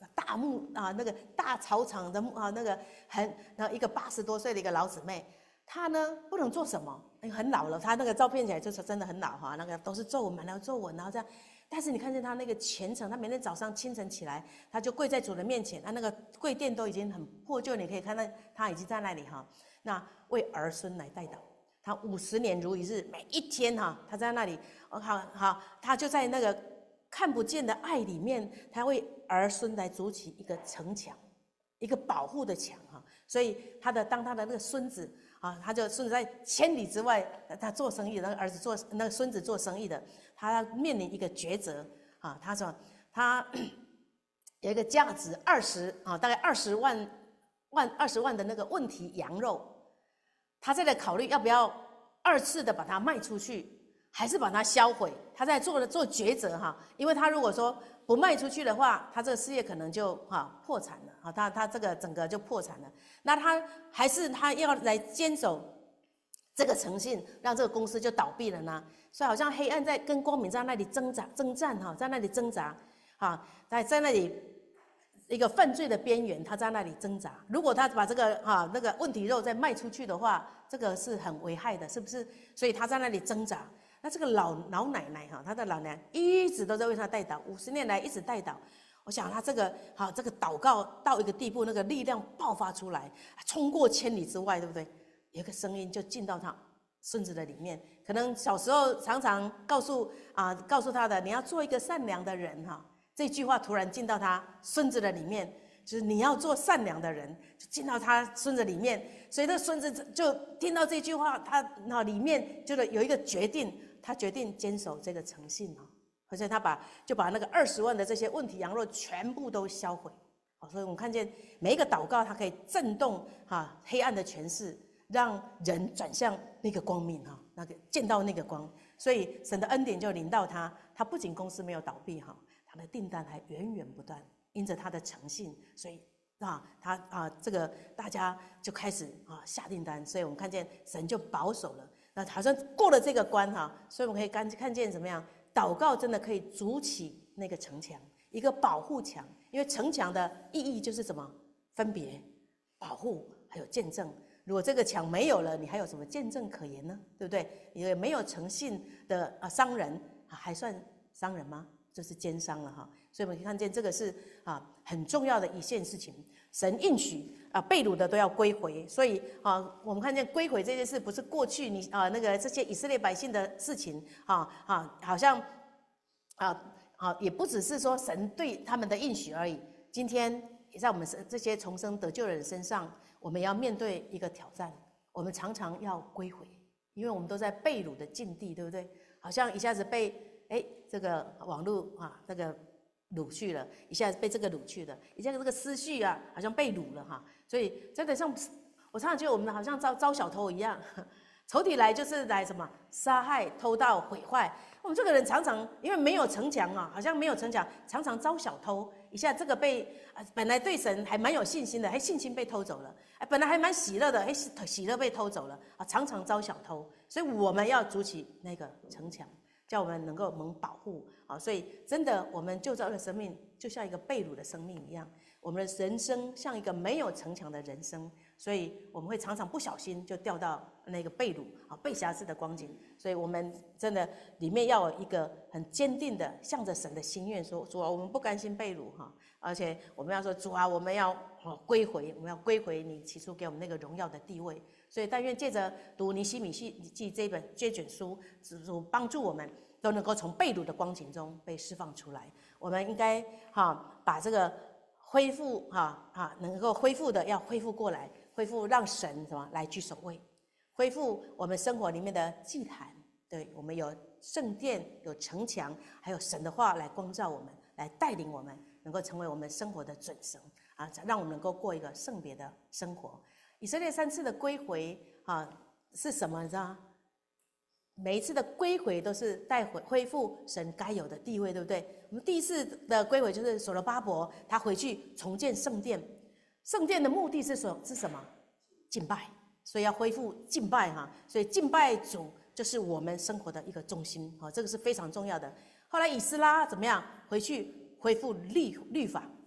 大牧啊，那个大草场的牧啊，那个很然后一个八十多岁的一个老姊妹，她呢不能做什么，很老了，她那个照片起来就是真的很老哈，那个都是皱纹，满了皱纹，然后这样。但是你看见她那个虔诚，她每天早上清晨起来，她就跪在主人面前，她那个跪垫都已经很破旧，你可以看到她已经在那里哈，那为儿孙来代祷。她五十年如一日，每一天哈，她在那里，好好，她就在那个看不见的爱里面，她为儿孙来筑起一个城墙，一个保护的墙哈。所以她的当她的那个孙子啊，他就孙子在千里之外，他做生意，那个儿子做那个孙子做生意的，他面临一个抉择啊。他说他有一个价值二十啊，大概二十万万二十万的那个问题羊肉，他在考虑要不要二次的把它卖出去，还是把它销毁。他在做做抉择哈，因为他如果说不卖出去的话，他这个事业可能就哈破产了啊，他他这个整个就破产了。那他还是他要来坚守这个诚信，让这个公司就倒闭了呢？所以好像黑暗在跟光明在那里挣扎征战哈，在那里挣扎哈，在在那里一个犯罪的边缘，他在那里挣扎。如果他把这个哈那个问题肉再卖出去的话，这个是很危害的，是不是？所以他在那里挣扎。那这个老老奶奶哈，她的老奶奶一直都在为他代祷，五十年来一直代祷。我想他这个好，这个祷告到一个地步，那个力量爆发出来，冲过千里之外，对不对？有一个声音就进到他孙子的里面。可能小时候常常告诉啊，告诉他的，你要做一个善良的人哈。这句话突然进到他孙子的里面，就是你要做善良的人，就进到他孙子里面。所以这孙子就听到这句话，他那里面就有一个决定。他决定坚守这个诚信哦，所以他把就把那个二十万的这些问题羊肉全部都销毁。所以我们看见每一个祷告，它可以震动哈黑暗的权势，让人转向那个光明哈，那个见到那个光。所以神的恩典就临到他，他不仅公司没有倒闭哈，他的订单还源源不断，因着他的诚信，所以啊他啊这个大家就开始啊下订单，所以我们看见神就保守了。那好像过了这个关哈，所以我们可以看看见怎么样？祷告真的可以筑起那个城墙，一个保护墙。因为城墙的意义就是什么？分别、保护，还有见证。如果这个墙没有了，你还有什么见证可言呢？对不对？因为没有诚信的啊商人，还算商人吗？就是奸商了哈。所以我们可以看见这个是啊很重要的一件事情。神应许啊，被掳的都要归回，所以啊，我们看见归回这件事不是过去你啊那个这些以色列百姓的事情啊啊，好像啊啊也不只是说神对他们的应许而已。今天也在我们这些重生得救的人身上，我们要面对一个挑战，我们常常要归回，因为我们都在被掳的境地，对不对？好像一下子被哎这个网络啊这个。掳去了，一下子被这个掳去了，一下子这个思绪啊，好像被掳了哈。所以真的像我常常觉得我们好像招招小偷一样，仇敌来就是来什么杀害、偷盗、毁坏。我们这个人常常因为没有城墙啊，好像没有城墙，常常招小偷。一下这个被本来对神还蛮有信心的，哎，信心被偷走了；哎，本来还蛮喜乐的，哎，喜乐被偷走了啊，常常招小偷。所以我们要筑起那个城墙。叫我们能够蒙保护啊，所以真的，我们救造的生命就像一个被掳的生命一样，我们的人生像一个没有城墙的人生，所以我们会常常不小心就掉到那个被掳啊、被辖制的光景。所以我们真的里面要有一个很坚定的，向着神的心愿说：主啊，我们不甘心被掳哈，而且我们要说主啊，我们要归回，我们要归回你起初给我们那个荣耀的地位。所以但愿借着读尼希米记这本这卷书，主帮助我们都能够从被掳的光景中被释放出来。我们应该哈把这个恢复哈哈能够恢复的要恢复过来，恢复让神什么来居首位，恢复我们生活里面的祭坛。对，我们有圣殿，有城墙，还有神的话来光照我们，来带领我们，能够成为我们生活的准绳啊，让我们能够过一个圣别的生活。以色列三次的归回啊是什么？你知道吗？每一次的归回都是带回恢复神该有的地位，对不对？我们第一次的归回就是所罗巴伯他回去重建圣殿，圣殿的目的是什是什么？敬拜，所以要恢复敬拜哈。所以敬拜主就是我们生活的一个中心啊，这个是非常重要的。后来以斯拉怎么样？回去恢复律律法，把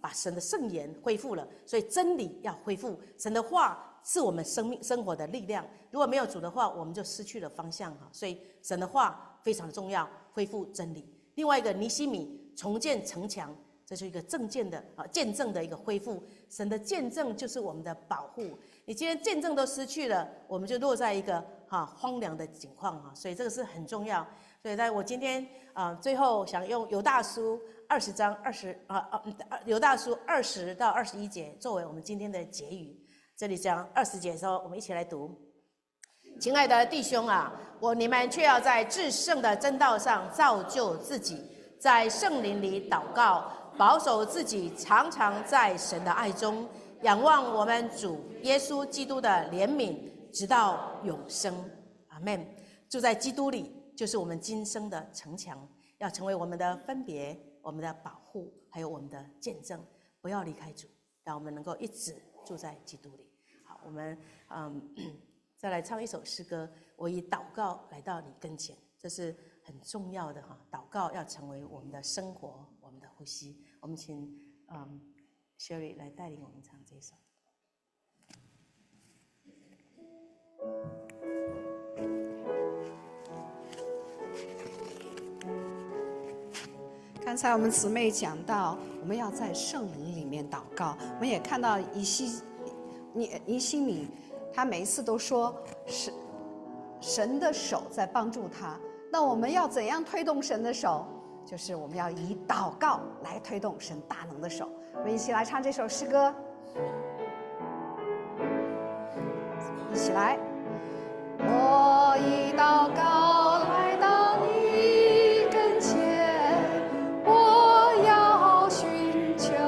把神的圣言恢复了，所以真理要恢复。神的话是我们生命生活的力量，如果没有主的话，我们就失去了方向哈。所以神的话非常的重要，恢复真理。另外一个尼希米重建城墙，这是一个正见的啊见证的一个恢复。神的见证就是我们的保护。你今天见证都失去了，我们就落在一个哈荒凉的境况哈。所以这个是很重要。所以在我今天啊、呃、最后想用犹大书二十章二十啊啊犹大书二十到二十一节作为我们今天的结语。这里讲二十节的时候，我们一起来读。亲爱的弟兄啊，我你们却要在至圣的真道上造就自己，在圣灵里祷告，保守自己，常常在神的爱中，仰望我们主耶稣基督的怜悯，直到永生。阿们。住在基督里，就是我们今生的城墙，要成为我们的分别、我们的保护，还有我们的见证。不要离开主，让我们能够一直住在基督里。好，我们嗯再来唱一首诗歌，我以祷告来到你跟前，这是很重要的哈。祷告要成为我们的生活，我们的呼吸。我们请嗯 Sherry 来带领我们唱这一首。 刚才我们姊妹讲到，我们要在圣灵里面祷告。我们也看到尼希尼尼希米，他每一次都说神神的手在帮助他。那我们要怎样推动神的手？就是我们要以祷告来推动神大能的手。我们一起来唱这首诗歌，一起来。我以祷告来到你跟前，我要寻求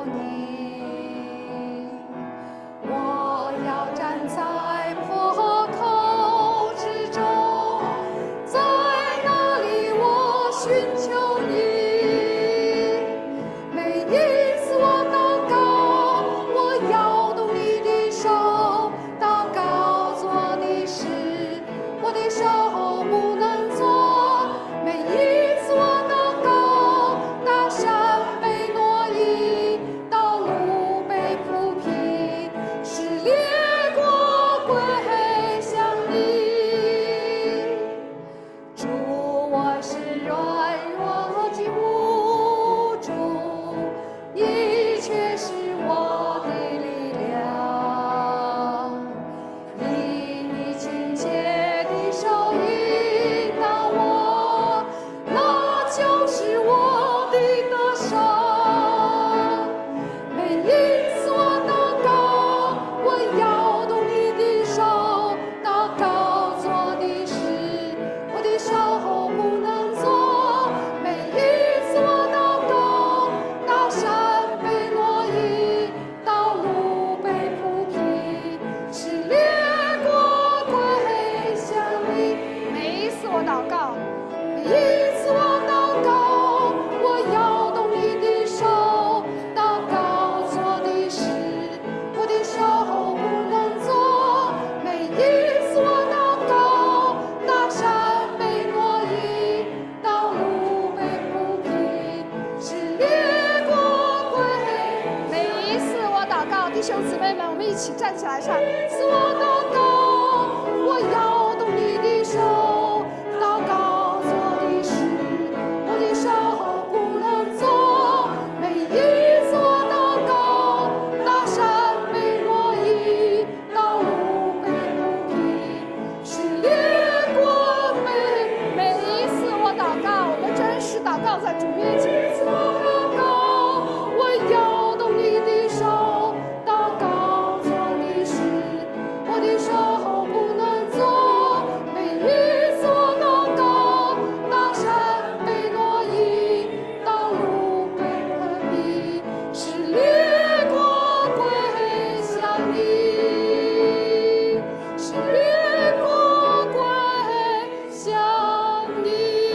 你，我要站在破口之中，在那里我寻求你。每一次我祷告，我摇动你的手，祷告做的事我的手不能做。每一次我祷告，大山被挪移，道路被铺平，使列国归向你。主，我是软弱及无助，你却是我的力量。以你亲切的手引导我，那就是我的得胜。每一次我祷告，我摇动你的手，祷告做的事我的手不能做。每一次我祷告，大山被挪移，道路被铺平，使列国归向你。每一次我祷告，每一次我祷告，我摇动你的手，祷告做的事我的手不能做。每一次我祷告，大山被挪移，道路被铺平，使列国归。每一次我祷告，弟兄姊妹们，我们一起站起来唱。每一次我祷告，我摇动你的手，祷告做的事我的手不能做。每一次我祷告，大山被挪移，道路被铺平，使列国归。每一次我祷告，我们真实祷告在主面前。每一次我祷告，我摇动你的手，祷告做的事我的手不能做。每一次我祷告，大山被挪移，道路被铺平，使列国归向你，使列国归向你。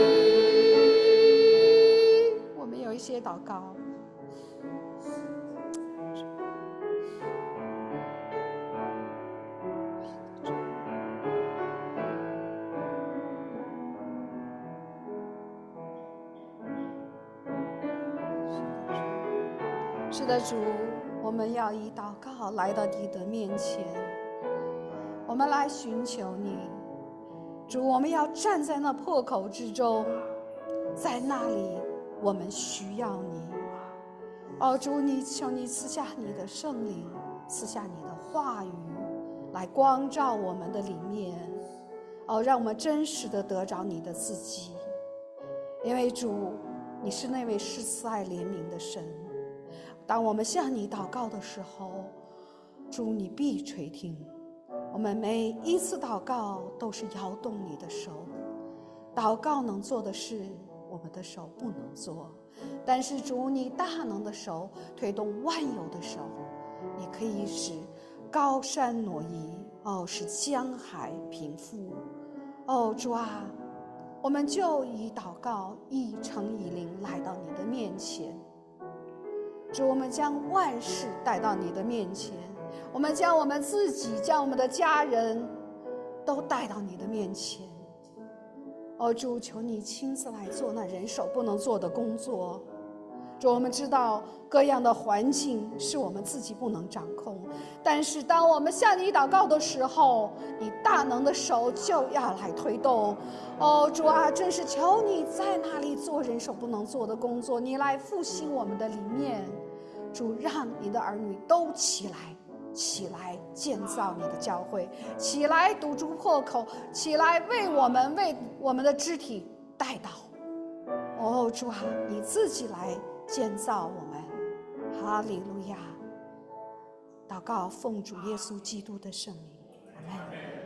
我们有一些祷告。 是的，主，我们要以祷告来到你的面前，我们来寻求你。主，我们要站在那破口之中，在那里我们需要你。哦，主，你求你赐下你的圣灵，赐下你的话语，来光照我们的里面。哦，让我们真实的得着你的自己。因为主，你是那位施慈爱怜悯的神。当我们向你祷告的时候，主，你必垂听。我们每一次祷告都是摇动你的手。祷告能做的事，我们的手不能做。但是主，你大能的手推动万有的手，你可以使高山挪移，哦，使江海平复。哦，主啊，我们就以祷告一诚以灵来到你的面前。主，我们将万事带到你的面前，我们将我们自己，将我们的家人都带到你的面前。哦，主，求你亲自来做那人手不能做的工作。主，我们知道各样的环境是我们自己不能掌控，但是当我们向你祷告的时候，你大能的手就要来推动。哦，主啊，真是求你在那里做人手不能做的工作，你来复兴我们的里面。主，让你的儿女都起来，起来建造你的教会，起来堵住破口，起来为我们为我们的肢体代祷。哦，主啊，你自己来建造我们。哈利路亚！祷告奉主耶稣基督的圣名，阿们。